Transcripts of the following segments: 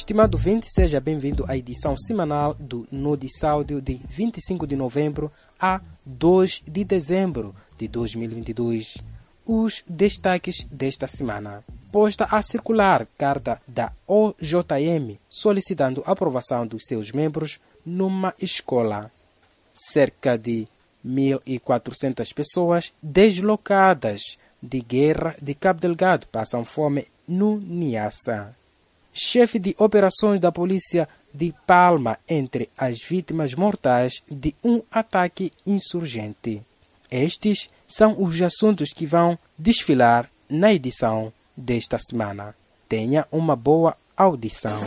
Estimado ouvinte, seja bem-vindo à edição semanal do Noticiáudio de 25 de novembro a 2 de dezembro de 2022. Os destaques desta semana. Posta a circular carta da OJM solicitando a aprovação dos seus membros numa escola. Cerca de 1.400 pessoas deslocadas de guerra de Cabo Delgado passam fome no Niassa. Chefe de operações da polícia de Palma entre as vítimas mortais de um ataque insurgente. Estes são os assuntos que vão desfilar na edição desta semana. Tenha uma boa audição.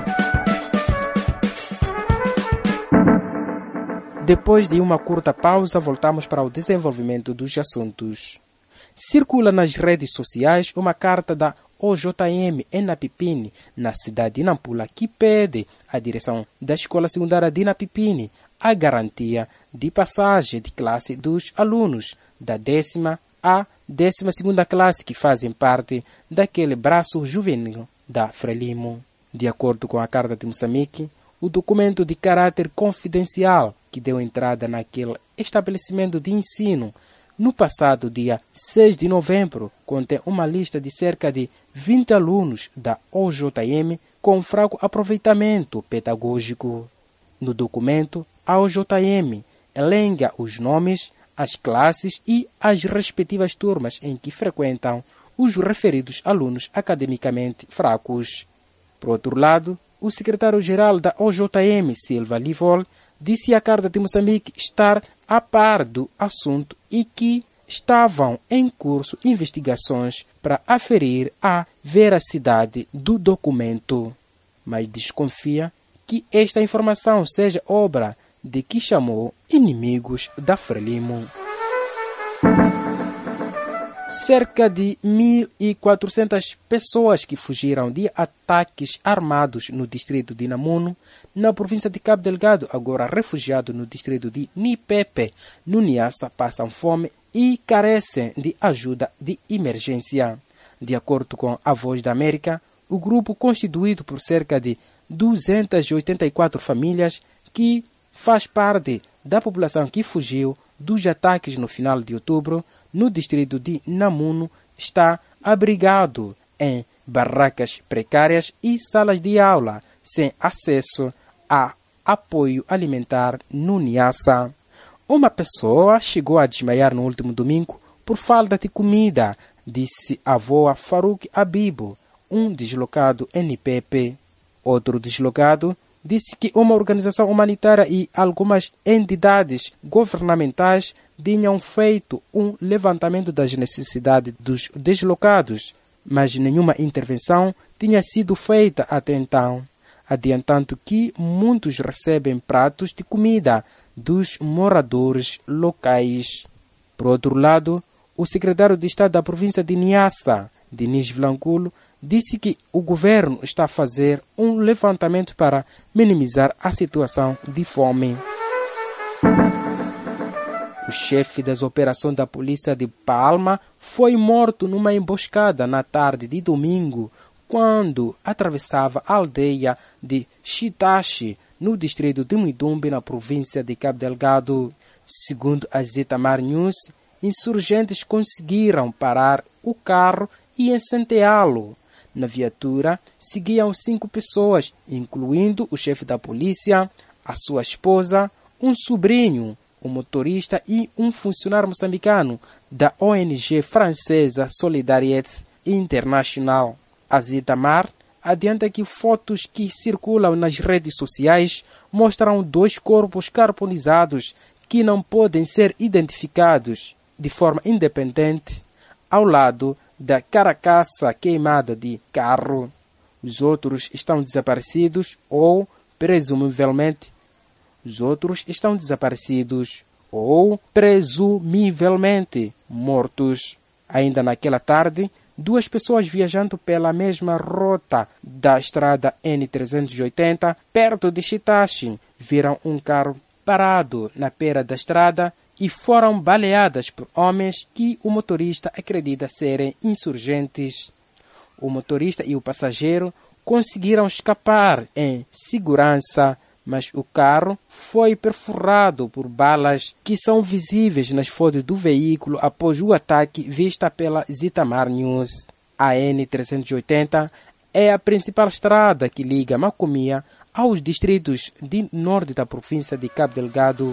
Depois de uma curta pausa, voltamos para o desenvolvimento dos assuntos. Circula nas redes sociais uma carta da OJM em Napipini, na cidade de Nampula, que pede à direção da Escola Secundária de Napipini a garantia de passagem de classe dos alunos da 10ª à 12ª classe que fazem parte daquele braço juvenil da Frelimo. De acordo com a Carta de Moçambique, o documento de caráter confidencial que deu entrada naquele estabelecimento de ensino no passado dia 6 de novembro, contém uma lista de cerca de 20 alunos da OJM com fraco aproveitamento pedagógico. No documento, a OJM elenca os nomes, as classes e as respectivas turmas em que frequentam os referidos alunos academicamente fracos. Por outro lado, o secretário-geral da OJM, Silva Livol, disse à Carta de Moçambique estar a par do assunto e que estavam em curso investigações para aferir a veracidade do documento, mas desconfia que esta informação seja obra de que chamou inimigos da Frelimo. Cerca de 1.400 pessoas que fugiram de ataques armados no distrito de Namuno, na província de Cabo Delgado, agora refugiados no distrito de Nipepe, no Niassa, passam fome e carecem de ajuda de emergência. De acordo com a Voz da América, o grupo constituído por cerca de 284 famílias que faz parte da população que fugiu dos ataques no final de outubro, no distrito de Namuno, está abrigado em barracas precárias e salas de aula, sem acesso a apoio alimentar no Niassa. Uma pessoa chegou a desmaiar no último domingo por falta de comida, disse a avó Farouk Abibo, um deslocado em Ipepe. Outro deslocado disse que uma organização humanitária e algumas entidades governamentais tinham feito um levantamento das necessidades dos deslocados, mas nenhuma intervenção tinha sido feita até então, adiantando que muitos recebem pratos de comida dos moradores locais. Por outro lado, o secretário de Estado da província de Niassa, Denis Vilanculo, disse que o governo está a fazer um levantamento para minimizar a situação de fome. O chefe das operações da polícia de Palma foi morto numa emboscada na tarde de domingo, quando atravessava a aldeia de Chitachi, no distrito de Muidumbe, na província de Cabo Delgado. Segundo a Zitamar News, insurgentes conseguiram parar o carro e incendiá-lo. Na viatura seguiam 5 pessoas, incluindo o chefe da polícia, a sua esposa, um sobrinho, um motorista e um funcionário moçambicano da ONG francesa Solidariete International. A Zitamar adianta que fotos que circulam nas redes sociais mostram 2 corpos carbonizados que não podem ser identificados de forma independente ao lado da carcaça queimada de carro. Os outros estão desaparecidos ou, presumivelmente, mortos. Ainda naquela tarde, 2 pessoas viajando pela mesma rota da estrada N380, perto de Chitachi, viram um carro parado na beira da estrada e foram baleadas por homens que o motorista acredita serem insurgentes. O motorista e o passageiro conseguiram escapar em segurança, mas o carro foi perfurado por balas que são visíveis nas fotos do veículo após o ataque vista pela Zitamar News. A N380 é a principal estrada que liga Macomia aos distritos de norte da província de Cabo Delgado.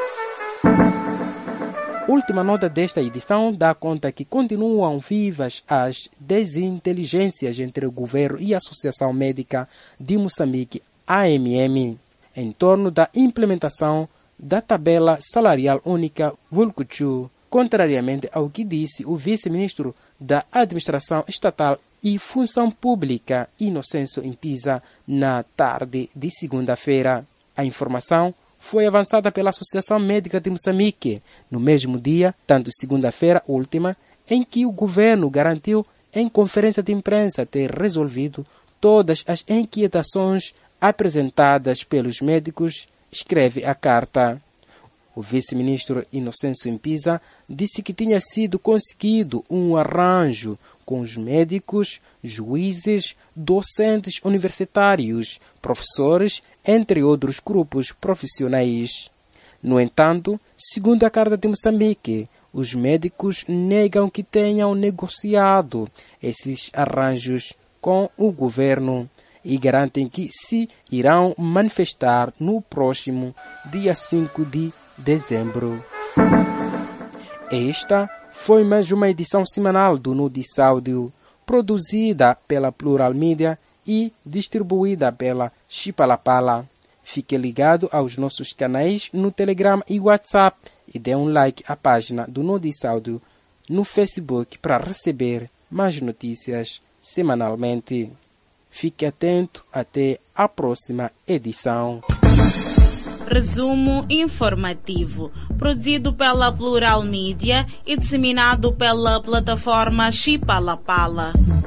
Última nota desta edição dá conta que continuam vivas as desinteligências entre o governo e a Associação Médica de Moçambique, AMM, em torno da implementação da tabela salarial única VULCUCHU, contrariamente ao que disse o vice-ministro da Administração Estatal e Função Pública, Inocêncio Impisa, na tarde de segunda-feira. A informação foi avançada pela Associação Médica de Moçambique, no mesmo dia, tanto segunda-feira última, em que o governo garantiu em conferência de imprensa ter resolvido todas as inquietações apresentadas pelos médicos, escreve a carta. O vice-ministro Inocêncio Impisa disse que tinha sido conseguido um arranjo com os médicos, juízes, docentes universitários, professores, entre outros grupos profissionais. No entanto, segundo a Carta de Moçambique, os médicos negam que tenham negociado esses arranjos com o governo e garantem que se irão manifestar no próximo dia 5 de dezembro. Esta foi mais uma edição semanal do Notícia Áudio, produzida pela Plural Mídia e distribuída pela Chipalapala. Fique ligado aos nossos canais no Telegram e WhatsApp e dê um like à página do Notícia Áudio no Facebook para receber mais notícias semanalmente. Fique atento até a próxima edição. Resumo informativo, produzido pela Plural Mídia e disseminado pela plataforma Chipalapala.